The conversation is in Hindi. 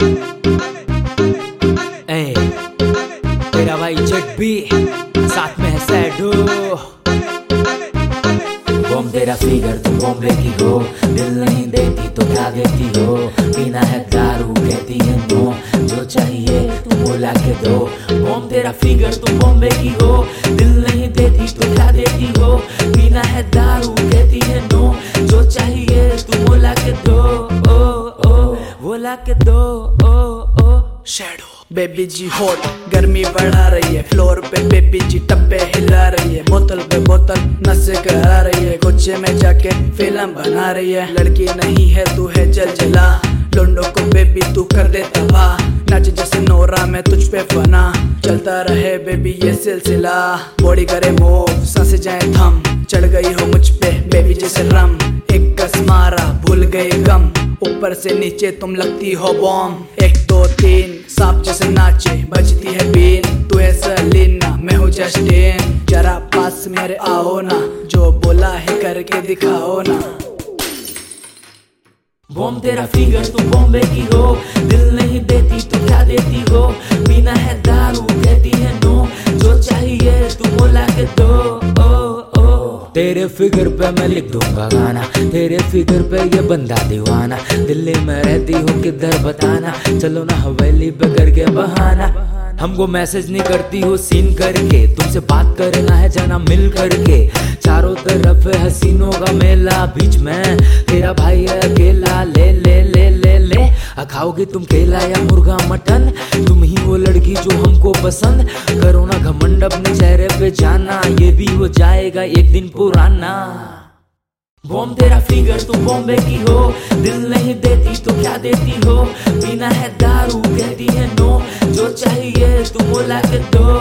तेरा भाई जेट भी साथ में है सैडो। बॉम तेरा फिगर तुम बॉम्बे की हो, दिल नहीं देती तो क्या देती हो, पीना है दारू कहती है नो, जो चाहिए तुम बोला के दो। बॉम तेरा फिगर तुम बॉम्बे की हो, दिल नहीं देती तो क्या देती हो, पीना है दारू कहती है नो, जो चाहिए तुम बोला के दो। ओ ओ बोला के दो। ओ ओ शैडो बेबी जी हॉट गर्मी बढ़ा रही है, फ्लोर पे बेबी जी टप्पे हिला रही है, बोतल पे बोतल नशे करा रही है, गुच्छे में जाके फिल्म बना रही है। लड़की नहीं है तू है जल जला, लोंडो को बेबी तू कर दे तबाह, नाच जैसे नोरा में तुझ पे फना, चलता रहे बेबी ये सिलसिला। बॉडी करे मूव सांसें जाए थम, चढ़ गई हो मुझ पे बेबी जैसे रम, एक कस मारा भूल गए गम, ऊपर से नीचे तुम लगती हो बॉम। 1 2 3 सांप जैसे नाचे बजती है बीन, तू है सलीना मैं हूँ जस्टिन, जरा पास मेरे आओ ना, जो बोला है करके दिखाओ ना। बॉम तेरा फिगर तुम बॉम्बे की हो, दिल नहीं देती तो क्या देती हो, पीना है दारू कहती है नो, जो चाहिए तुम बोला के दो। तेरे फिगर पे मैं लिख दूंगा गाना, तेरे फिगर पे ये बंदा दीवाना, दिल्ली में रहती हो किधर बताना, चलो ना हवेली पे करके बहाना। हमको मैसेज नहीं करती हो सीन करके, तुमसे बात करना है जाना मिल करके, चारों तरफ है हसीनों का मेला, बीच में तेरा भाई है अकेला। ले ले ले ले ले खाओगी तुम केला या मुर्गा मटन, तुम ही वो लड़की जो हमको पसंद, करो ना घमंड अपने चेहरे पे जाना, ये भी हो जाएगा एक दिन पुराना। बॉम तेरा फिगर तुम बॉम्बे की हो, दिल नहीं देती तो क्या देती हो, पीना है दारू कहती है नो, जो चाहिए तुम बोला के दो।